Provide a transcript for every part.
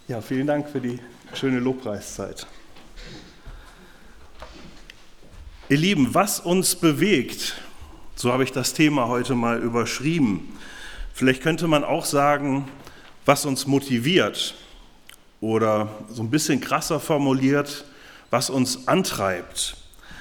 Ja, vielen Dank für die schöne Lobpreiszeit. Ihr Lieben, was uns bewegt, so habe ich das Thema heute mal überschrieben. Vielleicht könnte man auch sagen, was uns motiviert oder so ein bisschen krasser formuliert, was uns antreibt.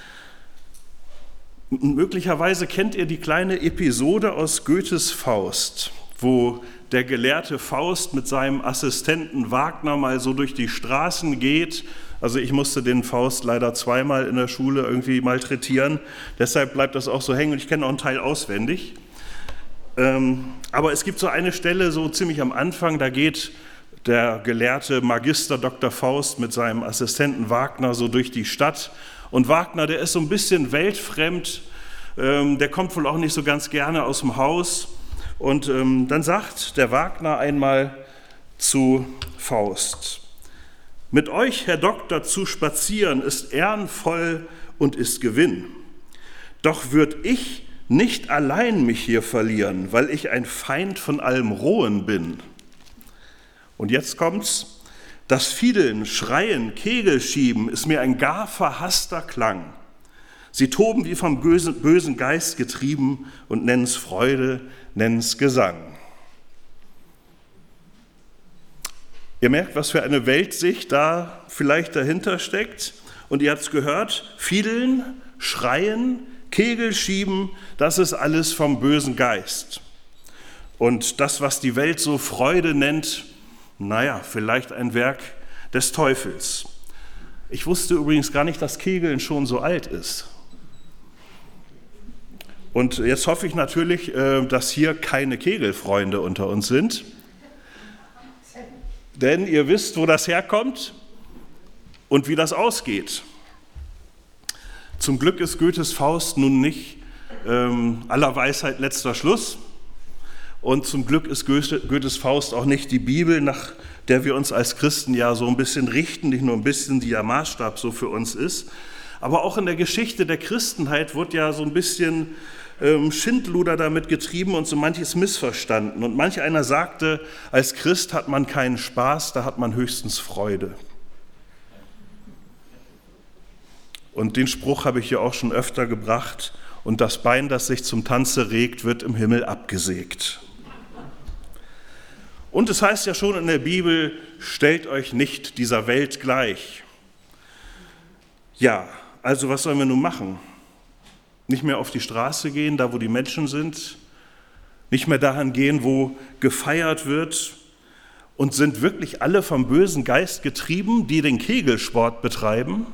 Möglicherweise kennt ihr die kleine Episode aus Goethes Faust, wo der gelehrte Faust mit seinem Assistenten Wagner mal so durch die Straßen geht. Also ich musste den Faust leider zweimal in der Schule irgendwie malträtieren, deshalb bleibt das auch so hängen und ich kenne auch einen Teil auswendig. Aber es gibt so eine Stelle so ziemlich am Anfang, da geht der gelehrte Magister Dr. Faust mit seinem Assistenten Wagner so durch die Stadt. Und Wagner, der ist so ein bisschen weltfremd, der kommt wohl auch nicht so ganz gerne aus dem Haus. Und dann sagt der Wagner einmal zu Faust: Mit euch, Herr Doktor, zu spazieren ist ehrenvoll und ist Gewinn. Doch würd ich nicht allein mich hier verlieren, weil ich ein Feind von allem Rohen bin. Und jetzt kommt's: Das Fiedeln, Schreien, Kegelschieben ist mir ein gar verhasster Klang. Sie toben wie vom bösen Geist getrieben und nennen's Freude, nennen's Gesang. Ihr merkt, was für eine Weltsicht da vielleicht dahinter steckt. Und ihr habt es gehört, Fiedeln, Schreien, Kegelschieben, das ist alles vom bösen Geist. Und das, was die Welt so Freude nennt, naja, vielleicht ein Werk des Teufels. Ich wusste übrigens gar nicht, dass Kegeln schon so alt ist. Und jetzt hoffe ich natürlich, dass hier keine Kegelfreunde unter uns sind. Denn ihr wisst, wo das herkommt und wie das ausgeht. Zum Glück ist Goethes Faust nun nicht aller Weisheit letzter Schluss. Und zum Glück ist Goethes Faust auch nicht die Bibel, nach der wir uns als Christen ja so ein bisschen richten, nicht nur ein bisschen, die ja Maßstab so für uns ist. Aber auch in der Geschichte der Christenheit wird ja so ein bisschen Schindluder damit getrieben und so manches missverstanden. Und manch einer sagte, als Christ hat man keinen Spaß, da hat man höchstens Freude. Und den Spruch habe ich ja auch schon öfter gebracht: Und das Bein, das sich zum Tanze regt, wird im Himmel abgesägt. Und es heißt ja schon in der Bibel, stellt euch nicht dieser Welt gleich. Ja, also was sollen wir nun machen? Nicht mehr auf die Straße gehen, da wo die Menschen sind, nicht mehr dahin gehen, wo gefeiert wird, und sind wirklich alle vom bösen Geist getrieben, die den Kegelsport betreiben?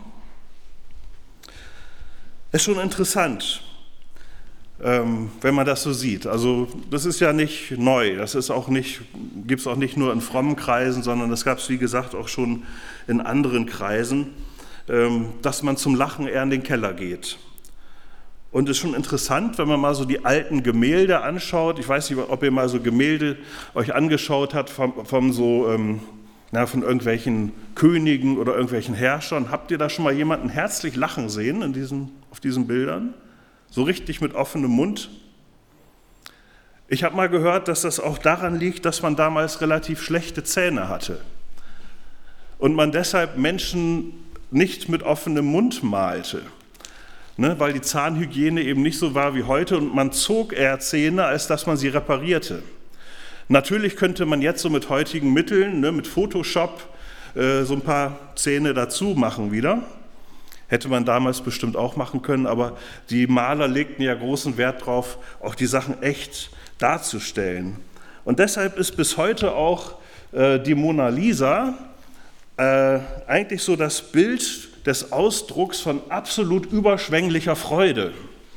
Ist schon interessant, wenn man das so sieht. Also das ist ja nicht neu, das ist auch nicht, gibt es auch nicht nur in frommen Kreisen, sondern das gab es, wie gesagt, auch schon in anderen Kreisen, dass man zum Lachen eher in den Keller geht. Und es ist schon interessant, wenn man mal so die alten Gemälde anschaut. Ich weiß nicht, ob ihr mal so Gemälde euch angeschaut habt von irgendwelchen Königen oder irgendwelchen Herrschern. Habt ihr da schon mal jemanden herzlich lachen sehen auf diesen Bildern? So richtig mit offenem Mund? Ich habe mal gehört, dass das auch daran liegt, dass man damals relativ schlechte Zähne hatte. Und man deshalb Menschen nicht mit offenem Mund malte. Weil die Zahnhygiene eben nicht so war wie heute und man zog eher Zähne, als dass man sie reparierte. Natürlich könnte man jetzt so mit heutigen Mitteln, mit Photoshop, so ein paar Zähne dazu machen wieder. Hätte man damals bestimmt auch machen können, aber die Maler legten ja großen Wert drauf, auch die Sachen echt darzustellen. Und deshalb ist bis heute auch die Mona Lisa eigentlich so das Bild des Ausdrucks von absolut überschwänglicher Freude.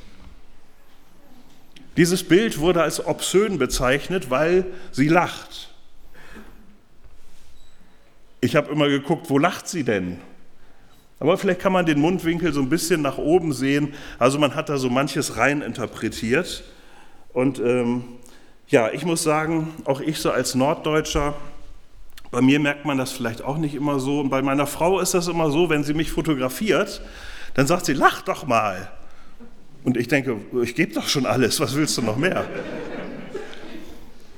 Dieses Bild wurde als obszön bezeichnet, weil sie lacht. Ich habe immer geguckt, wo lacht sie denn? Aber vielleicht kann man den Mundwinkel so ein bisschen nach oben sehen. Also man hat da so manches rein interpretiert. Und ich muss sagen, auch ich so als Norddeutscher, bei mir merkt man das vielleicht auch nicht immer so. Und bei meiner Frau ist das immer so, wenn sie mich fotografiert, dann sagt sie, lach doch mal. Und ich denke, ich gebe doch schon alles, was willst du noch mehr?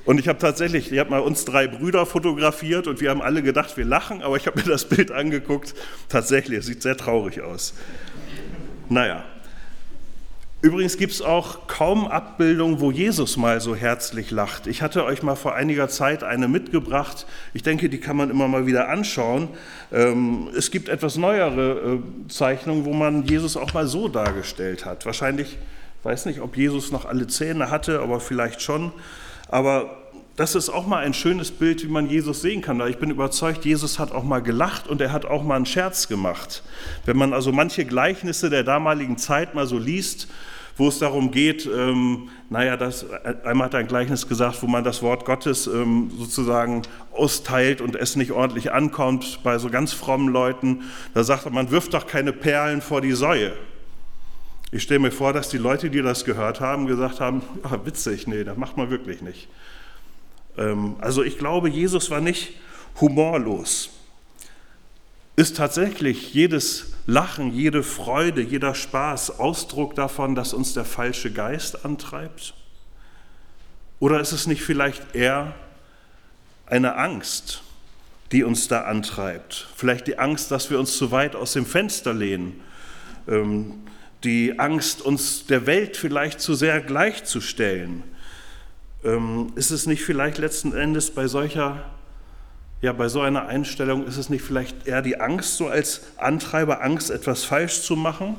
Und ich habe mal uns 3 Brüder fotografiert und wir haben alle gedacht, wir lachen, aber ich habe mir das Bild angeguckt. Tatsächlich, es sieht sehr traurig aus. Naja. Übrigens gibt es auch kaum Abbildungen, wo Jesus mal so herzlich lacht. Ich hatte euch mal vor einiger Zeit eine mitgebracht. Ich denke, die kann man immer mal wieder anschauen. Es gibt etwas neuere Zeichnungen, wo man Jesus auch mal so dargestellt hat. Wahrscheinlich, ich weiß nicht, ob Jesus noch alle Zähne hatte, aber vielleicht schon. Aber das ist auch mal ein schönes Bild, wie man Jesus sehen kann. Ich bin überzeugt, Jesus hat auch mal gelacht und er hat auch mal einen Scherz gemacht. Wenn man also manche Gleichnisse der damaligen Zeit mal so liest, wo es darum geht, einmal hat er ein Gleichnis gesagt, wo man das Wort Gottes sozusagen austeilt und es nicht ordentlich ankommt bei so ganz frommen Leuten. Da sagt er, man wirft doch keine Perlen vor die Säue. Ich stelle mir vor, dass die Leute, die das gehört haben, gesagt haben, ach, witzig, nee, das macht man wirklich nicht. Also ich glaube, Jesus war nicht humorlos. Ist tatsächlich jedes Lachen, jede Freude, jeder Spaß Ausdruck davon, dass uns der falsche Geist antreibt? Oder ist es nicht vielleicht eher eine Angst, die uns da antreibt? Vielleicht die Angst, dass wir uns zu weit aus dem Fenster lehnen. Die Angst, uns der Welt vielleicht zu sehr gleichzustellen. Ist es nicht vielleicht letzten Endes bei so einer Einstellung, ist es nicht vielleicht eher die Angst, so als Antreiber, Angst, etwas falsch zu machen?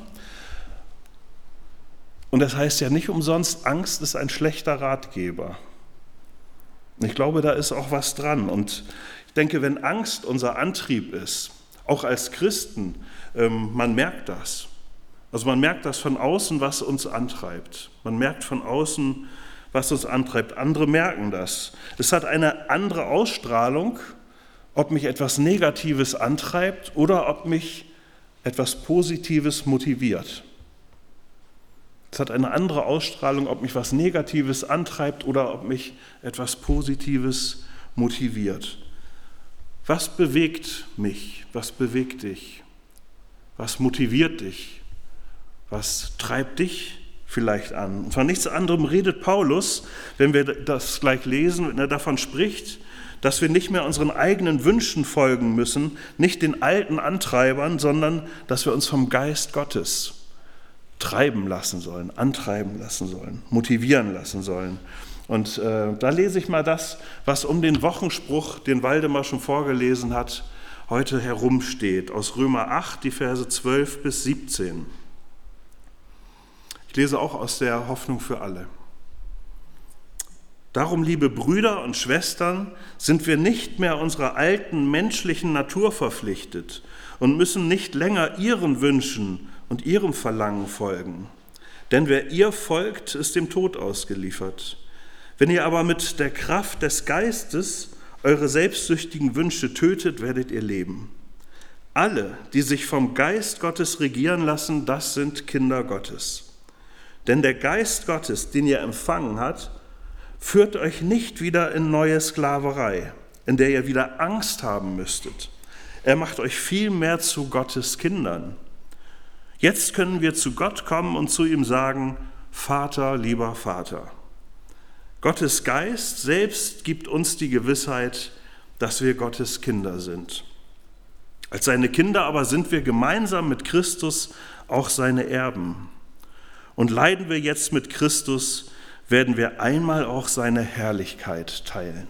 Und das heißt ja nicht umsonst, Angst ist ein schlechter Ratgeber. Ich glaube, da ist auch was dran. Und ich denke, wenn Angst unser Antrieb ist, auch als Christen, man merkt das. Also man merkt das von außen, was uns antreibt. Man merkt von außen, was uns antreibt. Andere merken das. Es hat eine andere Ausstrahlung, ob mich etwas Negatives antreibt oder ob mich etwas Positives motiviert. Es hat eine andere Ausstrahlung, ob mich was Negatives antreibt oder ob mich etwas Positives motiviert. Was bewegt mich? Was bewegt dich? Was motiviert dich? Was treibt dich vielleicht an? Und von nichts anderem redet Paulus, wenn wir das gleich lesen, wenn er davon spricht, dass wir nicht mehr unseren eigenen Wünschen folgen müssen, nicht den alten Antreibern, sondern dass wir uns vom Geist Gottes treiben lassen sollen, antreiben lassen sollen, motivieren lassen sollen. Und da lese ich mal das, was um den Wochenspruch, den Waldemar schon vorgelesen hat, heute herumsteht, aus Römer 8, die Verse 12 bis 17. Ich lese auch aus der Hoffnung für alle. Darum, liebe Brüder und Schwestern, sind wir nicht mehr unserer alten menschlichen Natur verpflichtet und müssen nicht länger ihren Wünschen und ihrem Verlangen folgen. Denn wer ihr folgt, ist dem Tod ausgeliefert. Wenn ihr aber mit der Kraft des Geistes eure selbstsüchtigen Wünsche tötet, werdet ihr leben. Alle, die sich vom Geist Gottes regieren lassen, das sind Kinder Gottes. Denn der Geist Gottes, den ihr empfangen habt, führt euch nicht wieder in neue Sklaverei, in der ihr wieder Angst haben müsstet. Er macht euch vielmehr zu Gottes Kindern. Jetzt können wir zu Gott kommen und zu ihm sagen, Vater, lieber Vater. Gottes Geist selbst gibt uns die Gewissheit, dass wir Gottes Kinder sind. Als seine Kinder aber sind wir gemeinsam mit Christus auch seine Erben. Und leiden wir jetzt mit Christus, werden wir einmal auch seine Herrlichkeit teilen.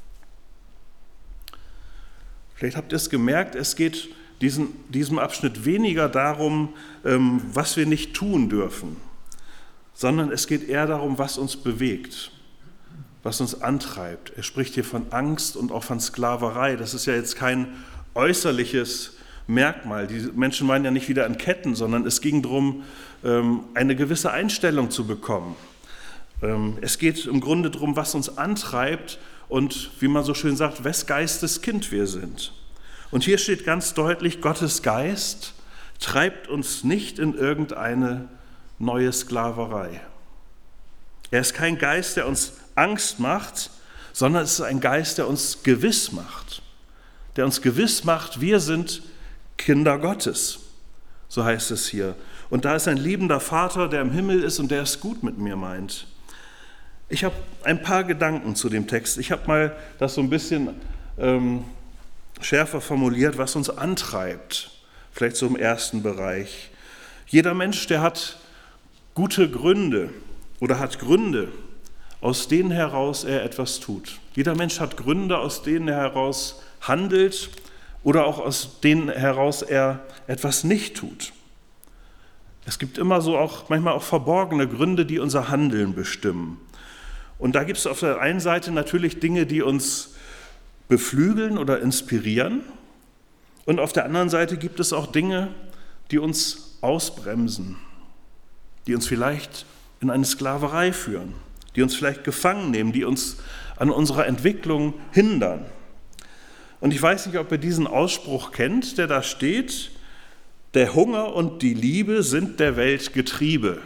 Vielleicht habt ihr es gemerkt, es geht diesem Abschnitt weniger darum, was wir nicht tun dürfen, sondern es geht eher darum, was uns bewegt, was uns antreibt. Er spricht hier von Angst und auch von Sklaverei. Das ist ja jetzt kein äußerliches Merkmal. Die Menschen waren ja nicht wieder in Ketten, sondern es ging darum, eine gewisse Einstellung zu bekommen. Es geht im Grunde darum, was uns antreibt und, wie man so schön sagt, wes Geistes Kind wir sind. Und hier steht ganz deutlich, Gottes Geist treibt uns nicht in irgendeine neue Sklaverei. Er ist kein Geist, der uns Angst macht, sondern es ist ein Geist, der uns gewiss macht. Der uns gewiss macht, wir sind Kinder Gottes. So heißt es hier. Und da ist ein liebender Vater, der im Himmel ist und der es gut mit mir meint. Ich habe ein paar Gedanken zu dem Text. Ich habe mal das so ein bisschen schärfer formuliert, was uns antreibt, vielleicht so im ersten Bereich. Jeder Mensch, der hat gute Gründe oder hat Gründe, aus denen heraus er etwas tut. Jeder Mensch hat Gründe, aus denen er heraus handelt oder auch aus denen heraus er etwas nicht tut. Es gibt immer so auch, manchmal auch verborgene Gründe, die unser Handeln bestimmen. Und da gibt es auf der einen Seite natürlich Dinge, die uns beflügeln oder inspirieren. Und auf der anderen Seite gibt es auch Dinge, die uns ausbremsen, die uns vielleicht in eine Sklaverei führen, die uns vielleicht gefangen nehmen, die uns an unserer Entwicklung hindern. Und ich weiß nicht, ob ihr diesen Ausspruch kennt, der da steht: Der Hunger und die Liebe sind der Welt Getriebe.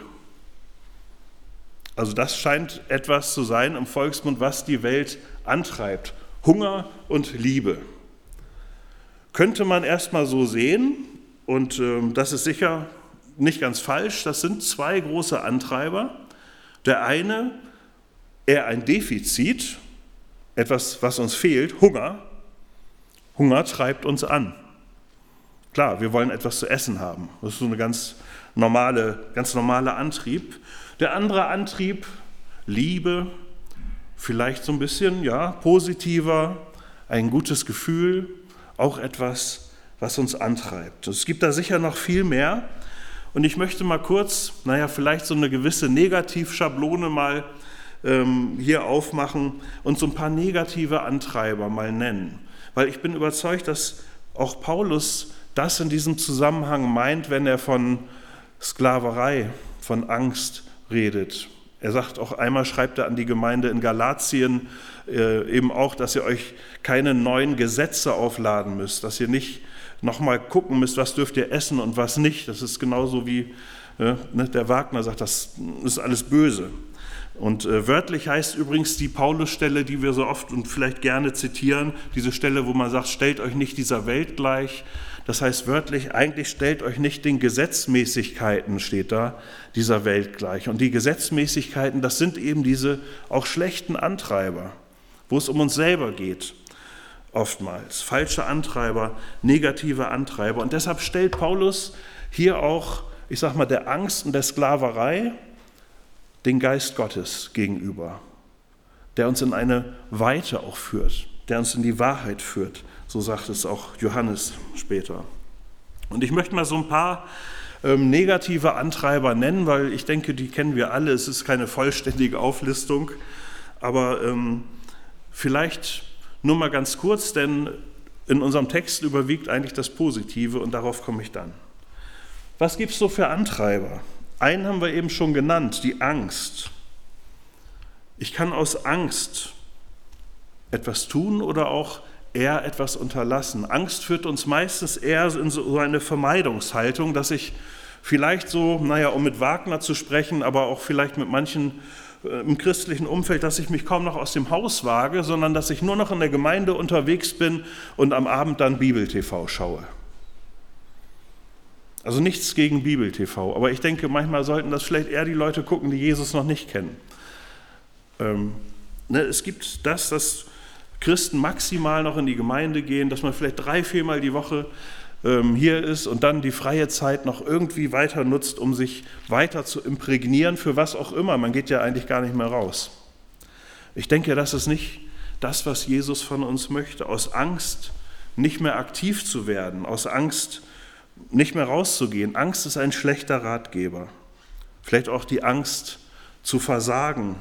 Also das scheint etwas zu sein im Volksmund, was die Welt antreibt. Hunger und Liebe. Könnte man erstmal so sehen, und das ist sicher nicht ganz falsch, das sind zwei große Antreiber. Der eine, eher ein Defizit, etwas, was uns fehlt, Hunger. Hunger treibt uns an. Klar, wir wollen etwas zu essen haben. Das ist so ein ganz normaler Antrieb. Der andere Antrieb, Liebe, vielleicht so ein bisschen, ja, positiver, ein gutes Gefühl, auch etwas, was uns antreibt. Es gibt da sicher noch viel mehr. Und ich möchte mal kurz, vielleicht so eine gewisse Negativschablone mal hier aufmachen und so ein paar negative Antreiber mal nennen. Weil ich bin überzeugt, dass auch Paulus das in diesem Zusammenhang meint, wenn er von Sklaverei, von Angst redet. Er sagt auch einmal, schreibt er an die Gemeinde in Galatien eben auch, dass ihr euch keine neuen Gesetze aufladen müsst, dass ihr nicht nochmal gucken müsst, was dürft ihr essen und was nicht. Das ist genauso wie der Wagner sagt, das ist alles böse. Und wörtlich heißt übrigens die Paulus-Stelle, die wir so oft und vielleicht gerne zitieren, diese Stelle, wo man sagt, stellt euch nicht dieser Welt gleich. Das heißt wörtlich, eigentlich stellt euch nicht den Gesetzmäßigkeiten, steht da, dieser Welt gleich. Und die Gesetzmäßigkeiten, das sind eben diese auch schlechten Antreiber, wo es um uns selber geht, oftmals. Falsche Antreiber, negative Antreiber. Und deshalb stellt Paulus hier auch, der Angst und der Sklaverei den Geist Gottes gegenüber, der uns in eine Weite auch führt, der uns in die Wahrheit führt. So sagt es auch Johannes später. Und ich möchte mal so ein paar negative Antreiber nennen, weil ich denke, die kennen wir alle. Es ist keine vollständige Auflistung, aber vielleicht nur mal ganz kurz, denn in unserem Text überwiegt eigentlich das Positive und darauf komme ich dann. Was gibt es so für Antreiber? Einen haben wir eben schon genannt, die Angst. Ich kann aus Angst etwas tun oder auch eher etwas unterlassen. Angst führt uns meistens eher in so eine Vermeidungshaltung, dass ich vielleicht so, um mit Wagner zu sprechen, aber auch vielleicht mit manchen im christlichen Umfeld, dass ich mich kaum noch aus dem Haus wage, sondern dass ich nur noch in der Gemeinde unterwegs bin und am Abend dann Bibel-TV schaue. Also nichts gegen Bibel-TV, aber ich denke, manchmal sollten das vielleicht eher die Leute gucken, die Jesus noch nicht kennen. Es gibt dass Christen maximal noch in die Gemeinde gehen, dass man vielleicht 3-4 Mal die Woche hier ist und dann die freie Zeit noch irgendwie weiter nutzt, um sich weiter zu imprägnieren, für was auch immer. Man geht ja eigentlich gar nicht mehr raus. Ich denke, das ist nicht das, was Jesus von uns möchte. Aus Angst nicht mehr aktiv zu werden, aus Angst nicht mehr rauszugehen. Angst ist ein schlechter Ratgeber. Vielleicht auch die Angst zu versagen.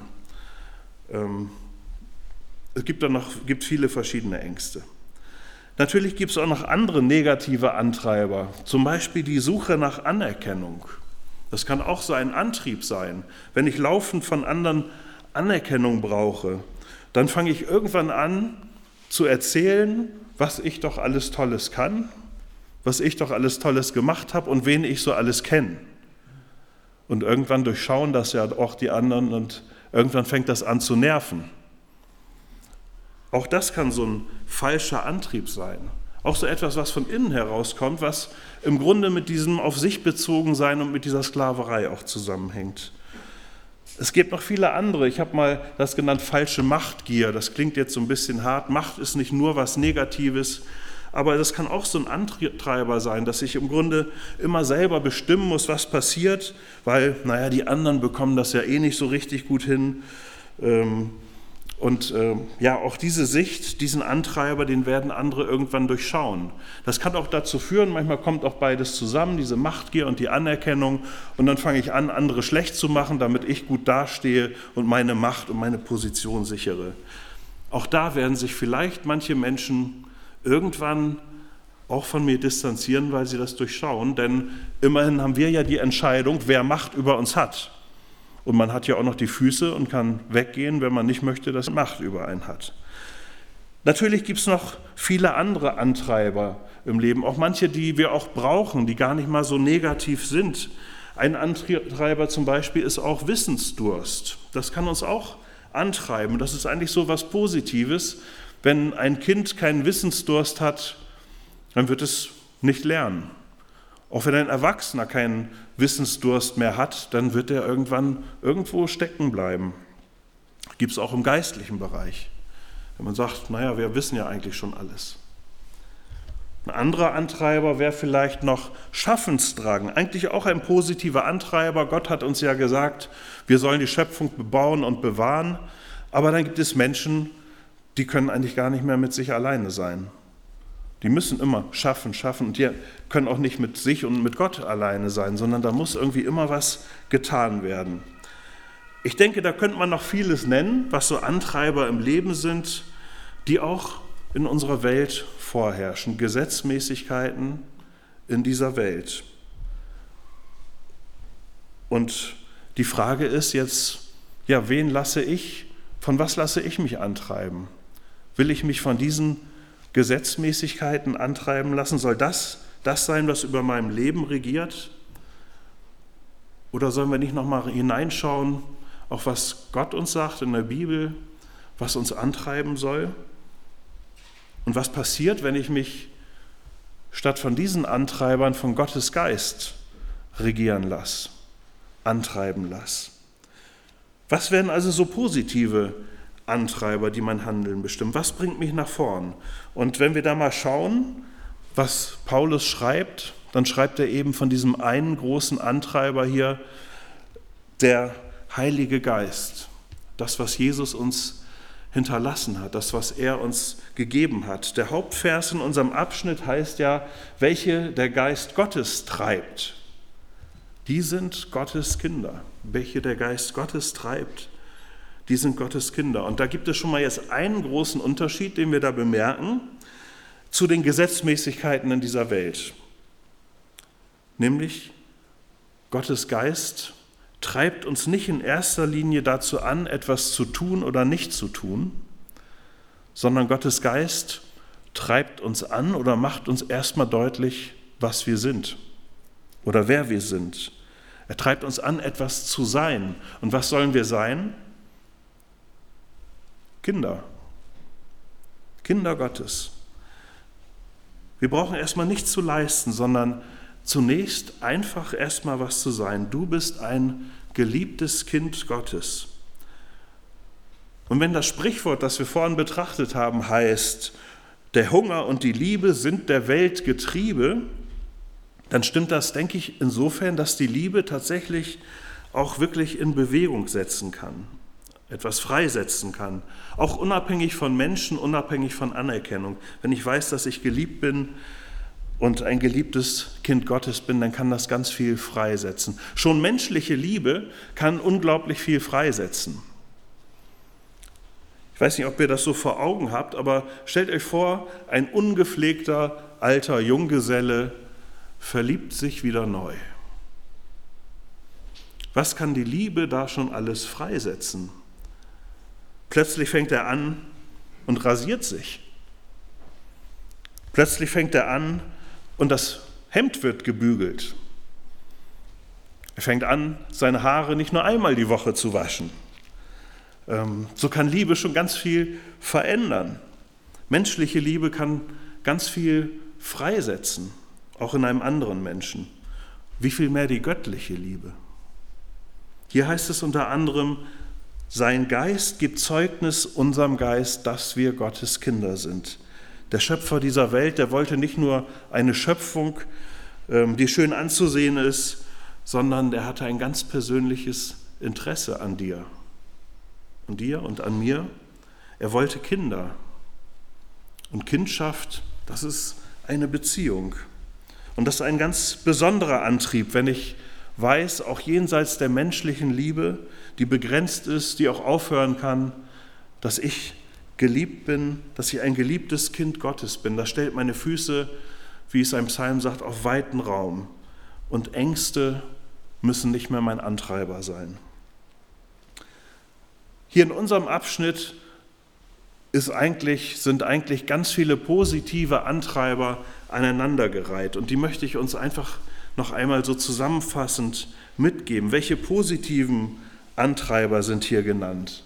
Es gibt viele verschiedene Ängste. Natürlich gibt es auch noch andere negative Antreiber, zum Beispiel die Suche nach Anerkennung. Das kann auch so ein Antrieb sein. Wenn ich laufend von anderen Anerkennung brauche, dann fange ich irgendwann an zu erzählen, was ich doch alles Tolles kann, was ich doch alles Tolles gemacht habe und wen ich so alles kenne. Und irgendwann durchschauen das ja auch die anderen und irgendwann fängt das an zu nerven. Auch das kann so ein falscher Antrieb sein. Auch so etwas, was von innen herauskommt, was im Grunde mit diesem auf sich bezogen sein und mit dieser Sklaverei auch zusammenhängt. Es gibt noch viele andere. Ich habe mal das genannt, falsche Machtgier. Das klingt jetzt so ein bisschen hart. Macht ist nicht nur was Negatives, aber das kann auch so ein Antreiber sein, dass ich im Grunde immer selber bestimmen muss, was passiert, weil, die anderen bekommen das ja eh nicht so richtig gut hin. Auch diese Sicht, diesen Antreiber, den werden andere irgendwann durchschauen. Das kann auch dazu führen, manchmal kommt auch beides zusammen, diese Machtgier und die Anerkennung, und dann fange ich an, andere schlecht zu machen, damit ich gut dastehe und meine Macht und meine Position sichere. Auch da werden sich vielleicht manche Menschen irgendwann auch von mir distanzieren, weil sie das durchschauen, denn immerhin haben wir ja die Entscheidung, wer Macht über uns hat. Und man hat ja auch noch die Füße und kann weggehen, wenn man nicht möchte, dass Macht über einen hat. Natürlich gibt es noch viele andere Antreiber im Leben, auch manche, die wir auch brauchen, die gar nicht mal so negativ sind. Ein Antreiber zum Beispiel ist auch Wissensdurst. Das kann uns auch antreiben. Das ist eigentlich so was Positives. Wenn ein Kind keinen Wissensdurst hat, dann wird es nicht lernen. Auch wenn ein Erwachsener keinen Wissensdurst mehr hat, dann wird er irgendwann irgendwo stecken bleiben. Gibt es auch im geistlichen Bereich. Wenn man sagt, wir wissen ja eigentlich schon alles. Ein anderer Antreiber wäre vielleicht noch Schaffensdrang. Eigentlich auch ein positiver Antreiber. Gott hat uns ja gesagt, wir sollen die Schöpfung bebauen und bewahren. Aber dann gibt es Menschen, die können eigentlich gar nicht mehr mit sich alleine sein. Die müssen immer schaffen und die können auch nicht mit sich und mit Gott alleine sein, sondern da muss irgendwie immer was getan werden. Ich denke, da könnte man noch vieles nennen, was so Antreiber im Leben sind, die auch in unserer Welt vorherrschen, Gesetzmäßigkeiten in dieser Welt. Und die Frage ist jetzt, von was lasse ich mich antreiben? Will ich mich von diesen Gesetzmäßigkeiten antreiben lassen? Soll das sein, was über meinem Leben regiert? Oder sollen wir nicht nochmal hineinschauen, auch was Gott uns sagt in der Bibel, was uns antreiben soll? Und was passiert, wenn ich mich statt von diesen Antreibern von Gottes Geist regieren lasse, antreiben lasse? Was wären also so positive Antreiber, die mein Handeln bestimmen? Was bringt mich nach vorn? Und wenn wir da mal schauen, was Paulus schreibt, dann schreibt er eben von diesem einen großen Antreiber hier, der Heilige Geist. Das, was Jesus uns hinterlassen hat, das, was er uns gegeben hat. Der Hauptvers in unserem Abschnitt heißt ja, welche der Geist Gottes treibt. Die sind Gottes Kinder. Welche der Geist Gottes treibt, die sind Gottes Kinder. Und da gibt es schon mal jetzt einen großen Unterschied, den wir da bemerken, zu den Gesetzmäßigkeiten in dieser Welt. Nämlich, Gottes Geist treibt uns nicht in erster Linie dazu an, etwas zu tun oder nicht zu tun, sondern Gottes Geist treibt uns an oder macht uns erstmal deutlich, was wir sind oder wer wir sind. Er treibt uns an, etwas zu sein. Und was sollen wir sein? Kinder Gottes. Wir brauchen erstmal nichts zu leisten, sondern zunächst einfach erstmal was zu sein. Du bist ein geliebtes Kind Gottes. Und wenn das Sprichwort, das wir vorhin betrachtet haben, heißt, der Hunger und die Liebe sind der Welt Getriebe, dann stimmt das, denke ich, insofern, dass die Liebe tatsächlich auch wirklich in Bewegung setzen kann. Etwas freisetzen kann, auch unabhängig von Menschen, unabhängig von Anerkennung. Wenn ich weiß, dass ich geliebt bin und ein geliebtes Kind Gottes bin, dann kann das ganz viel freisetzen. Schon menschliche Liebe kann unglaublich viel freisetzen. Ich weiß nicht, ob ihr das so vor Augen habt, aber stellt euch vor, ein ungepflegter alter Junggeselle verliebt sich wieder neu. Was kann die Liebe da schon alles freisetzen? Plötzlich fängt er an und rasiert sich. Plötzlich fängt er an und das Hemd wird gebügelt. Er fängt an, seine Haare nicht nur einmal die Woche zu waschen. So kann Liebe schon ganz viel verändern. Menschliche Liebe kann ganz viel freisetzen, auch in einem anderen Menschen. Wie viel mehr die göttliche Liebe? Hier heißt es unter anderem, sein Geist gibt Zeugnis unserem Geist, dass wir Gottes Kinder sind. Der Schöpfer dieser Welt, der wollte nicht nur eine Schöpfung, die schön anzusehen ist, sondern der hatte ein ganz persönliches Interesse an dir und an mir. Er wollte Kinder. Und Kindschaft, das ist eine Beziehung. Und das ist ein ganz besonderer Antrieb, wenn ich weiß, auch jenseits der menschlichen Liebe, die begrenzt ist, die auch aufhören kann, dass ich geliebt bin, dass ich ein geliebtes Kind Gottes bin. Das stellt meine Füße, wie es ein Psalm sagt, auf weiten Raum. Und Ängste müssen nicht mehr mein Antreiber sein. Hier in unserem Abschnitt sind eigentlich ganz viele positive Antreiber aneinandergereiht. Und die möchte ich uns einfach noch einmal so zusammenfassend mitgeben. Welche positiven Antreiber sind hier genannt?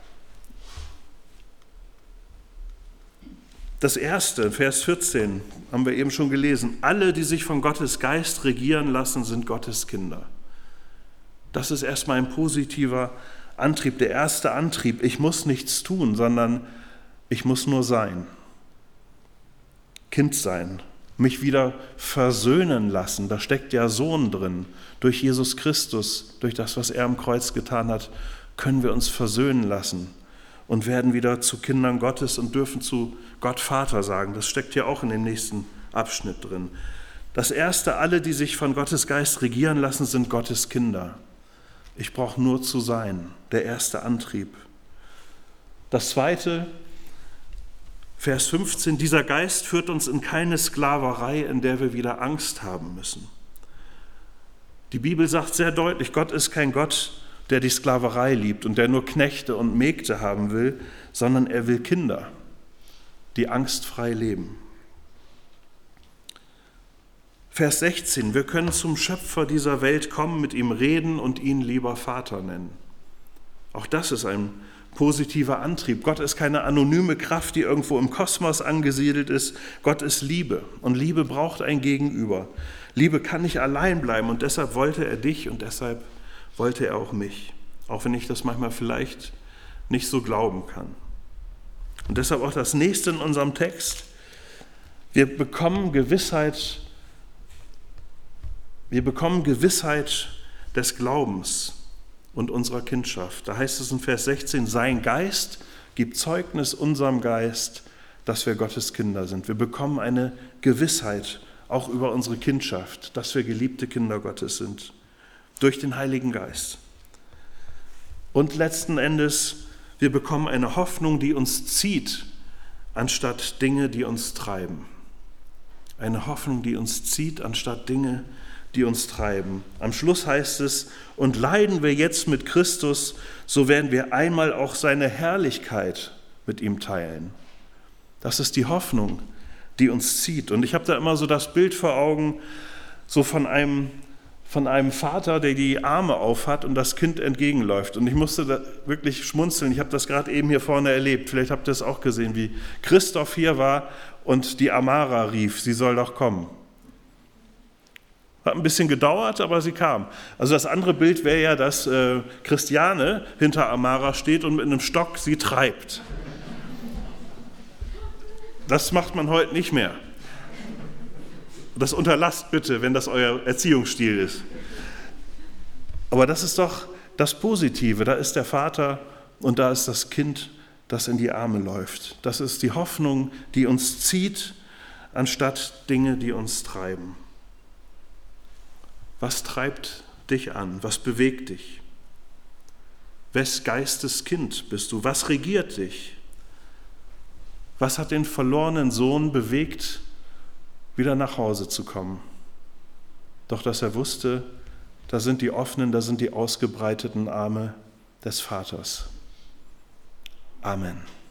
Das erste, Vers 14, haben wir eben schon gelesen. Alle, die sich von Gottes Geist regieren lassen, sind Gottes Kinder. Das ist erstmal ein positiver Antrieb, der erste Antrieb. Ich muss nichts tun, sondern ich muss nur sein. Kind sein. Mich wieder versöhnen lassen. Da steckt ja Sohn drin. Durch Jesus Christus, durch das, was er am Kreuz getan hat, können wir uns versöhnen lassen und werden wieder zu Kindern Gottes und dürfen zu Gott Vater sagen. Das steckt ja auch in dem nächsten Abschnitt drin. Das erste, alle, die sich von Gottes Geist regieren lassen, sind Gottes Kinder. Ich brauche nur zu sein. Der erste Antrieb. Das zweite, Vers 15, dieser Geist führt uns in keine Sklaverei, in der wir wieder Angst haben müssen. Die Bibel sagt sehr deutlich, Gott ist kein Gott, der die Sklaverei liebt und der nur Knechte und Mägde haben will, sondern er will Kinder, die angstfrei leben. Vers 16, wir können zum Schöpfer dieser Welt kommen, mit ihm reden und ihn lieber Vater nennen. Auch das ist ein positiver Antrieb. Gott ist keine anonyme Kraft, die irgendwo im Kosmos angesiedelt ist. Gott ist Liebe und Liebe braucht ein Gegenüber. Liebe kann nicht allein bleiben und deshalb wollte er dich und deshalb wollte er auch mich. Auch wenn ich das manchmal vielleicht nicht so glauben kann. Und deshalb auch das nächste in unserem Text. Wir bekommen Gewissheit des Glaubens und unserer Kindschaft. Da heißt es in Vers 16, sein Geist gibt Zeugnis unserem Geist, dass wir Gottes Kinder sind. Wir bekommen eine Gewissheit auch über unsere Kindschaft, dass wir geliebte Kinder Gottes sind, durch den Heiligen Geist. Und letzten Endes, wir bekommen eine Hoffnung, die uns zieht, anstatt Dinge, die uns treiben. Eine Hoffnung, die uns zieht, anstatt Dinge, die uns treiben. Am Schluss heißt es, und leiden wir jetzt mit Christus, so werden wir einmal auch seine Herrlichkeit mit ihm teilen. Das ist die Hoffnung, die uns zieht. Und ich habe da immer so das Bild vor Augen, so von einem Vater, der die Arme aufhat und das Kind entgegenläuft. Und ich musste da wirklich schmunzeln. Ich habe das gerade eben hier vorne erlebt. Vielleicht habt ihr es auch gesehen, wie Christoph hier war und die Amara rief, sie soll doch kommen. Hat ein bisschen gedauert, aber sie kam. Also das andere Bild wäre ja, dass Christiane hinter Amara steht und mit einem Stock sie treibt. Das macht man heute nicht mehr. Das unterlasst bitte, wenn das euer Erziehungsstil ist. Aber das ist doch das Positive. Da ist der Vater und da ist das Kind, das in die Arme läuft. Das ist die Hoffnung, die uns zieht, anstatt Dinge, die uns treiben. Was treibt dich an? Was bewegt dich? Wes Geistes Kind bist du? Was regiert dich? Was hat den verlorenen Sohn bewegt, wieder nach Hause zu kommen? Doch dass er wusste, da sind die offenen, da sind die ausgebreiteten Arme des Vaters. Amen.